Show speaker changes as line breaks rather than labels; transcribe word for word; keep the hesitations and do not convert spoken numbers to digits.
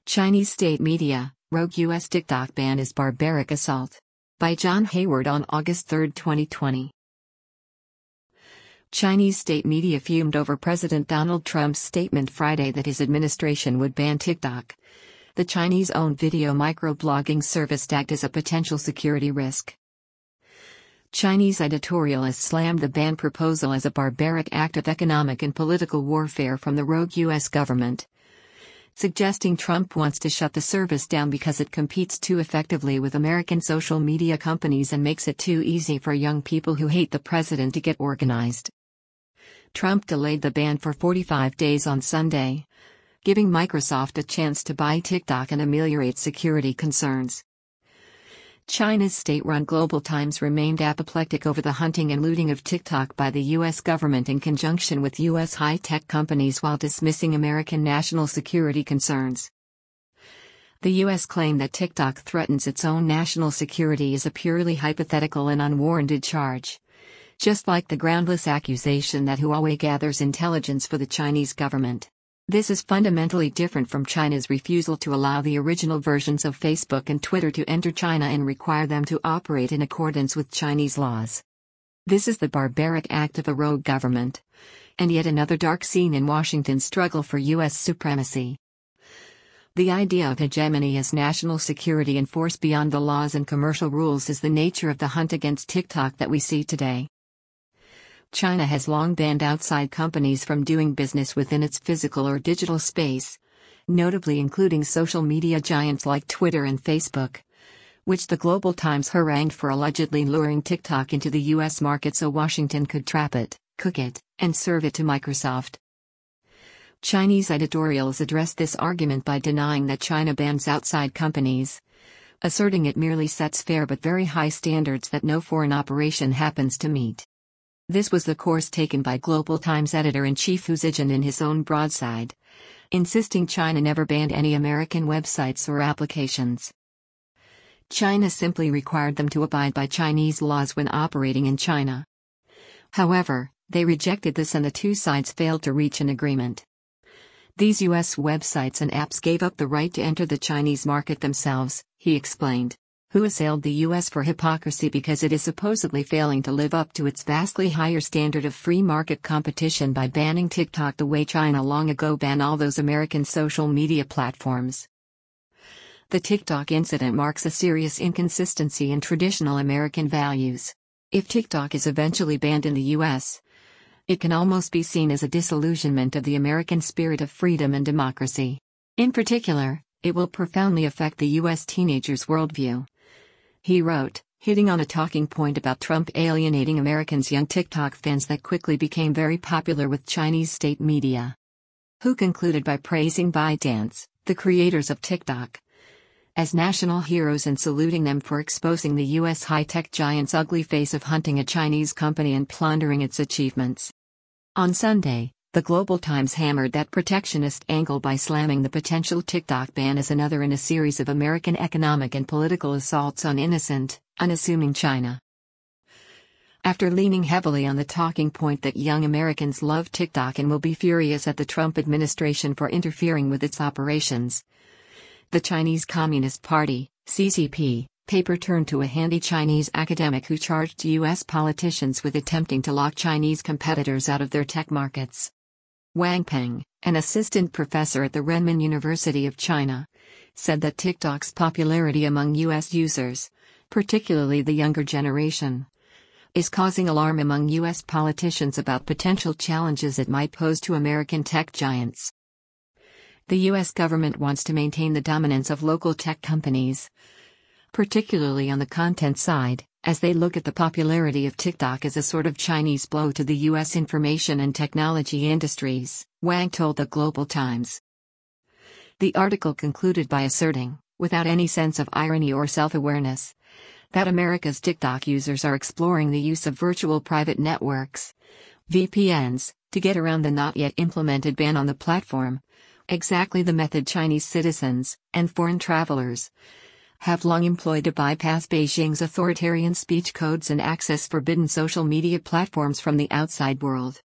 Chinese state media, rogue U S TikTok ban is barbaric assault. By John Hayward on August third, twenty twenty. Chinese state media fumed over President Donald Trump's statement Friday that his administration would ban TikTok. The Chinese-owned video microblogging service tagged as a potential security risk. Chinese editorialists slammed the ban proposal as a barbaric act of economic and political warfare from the rogue U S government, suggesting Trump wants to shut the service down because it competes too effectively with American social media companies and makes it too easy for young people who hate the president to get organized. Trump delayed the ban for forty-five days on Sunday, giving Microsoft a chance to buy TikTok and ameliorate security concerns. China's state-run Global Times remained apoplectic over the hunting and looting of TikTok by the U S government in conjunction with U S high-tech companies while dismissing American national security concerns. The U S claim that TikTok threatens its own national security is a purely hypothetical and unwarranted charge, just like the groundless accusation that Huawei gathers intelligence for the Chinese government. This is fundamentally different from China's refusal to allow the original versions of Facebook and Twitter to enter China and require them to operate in accordance with Chinese laws. This is the barbaric act of a rogue government, and yet another dark scene in Washington's struggle for U S supremacy. The idea of hegemony as national security and force beyond the laws and commercial rules is the nature of the hunt against TikTok that we see today. China has long banned outside companies from doing business within its physical or digital space, notably including social media giants like Twitter and Facebook, which the Global Times harangued for allegedly luring TikTok into the U S market so Washington could trap it, cook it, and serve it to Microsoft. Chinese editorials addressed this argument by denying that China bans outside companies, asserting it merely sets fair but very high standards that no foreign operation happens to meet. This was the course taken by Global Times editor-in-chief Hu Zijin in his own broadside, insisting China never banned any American websites or applications. China simply required them to abide by Chinese laws when operating in China. However, they rejected this and the two sides failed to reach an agreement. These U S websites and apps gave up the right to enter the Chinese market themselves, he explained. Hu assailed the U S for hypocrisy because it is supposedly failing to live up to its vastly higher standard of free market competition by banning TikTok the way China long ago banned all those American social media platforms. The TikTok incident marks a serious inconsistency in traditional American values. If TikTok is eventually banned in the U S, it can almost be seen as a disillusionment of the American spirit of freedom and democracy. In particular, it will profoundly affect the U S teenagers' worldview. He wrote, hitting on a talking point about Trump alienating Americans' young TikTok fans that quickly became very popular with Chinese state media. Hu concluded by praising ByteDance, the creators of TikTok, as national heroes and saluting them for exposing the U S high-tech giant's ugly face of hunting a Chinese company and plundering its achievements. On Sunday, the Global Times hammered that protectionist angle by slamming the potential TikTok ban as another in a series of American economic and political assaults on innocent, unassuming China. After leaning heavily on the talking point that young Americans love TikTok and will be furious at the Trump administration for interfering with its operations, the Chinese Communist Party, C C P, paper turned to a handy Chinese academic who charged U S politicians with attempting to lock Chinese competitors out of their tech markets. Wang Peng, an assistant professor at the Renmin University of China, said that TikTok's popularity among U S users, particularly the younger generation, is causing alarm among U S politicians about potential challenges it might pose to American tech giants. The U S government wants to maintain the dominance of local tech companies, particularly on the content side, as they look at the popularity of TikTok as a sort of Chinese blow to the U S information and technology industries, Wang told the Global Times. The article concluded by asserting, without any sense of irony or self-awareness, that America's TikTok users are exploring the use of virtual private networks, V P Ns, to get around the not yet implemented ban on the platform, exactly the method Chinese citizens, and foreign travelers, have long employed to bypass Beijing's authoritarian speech codes and access forbidden social media platforms from the outside world.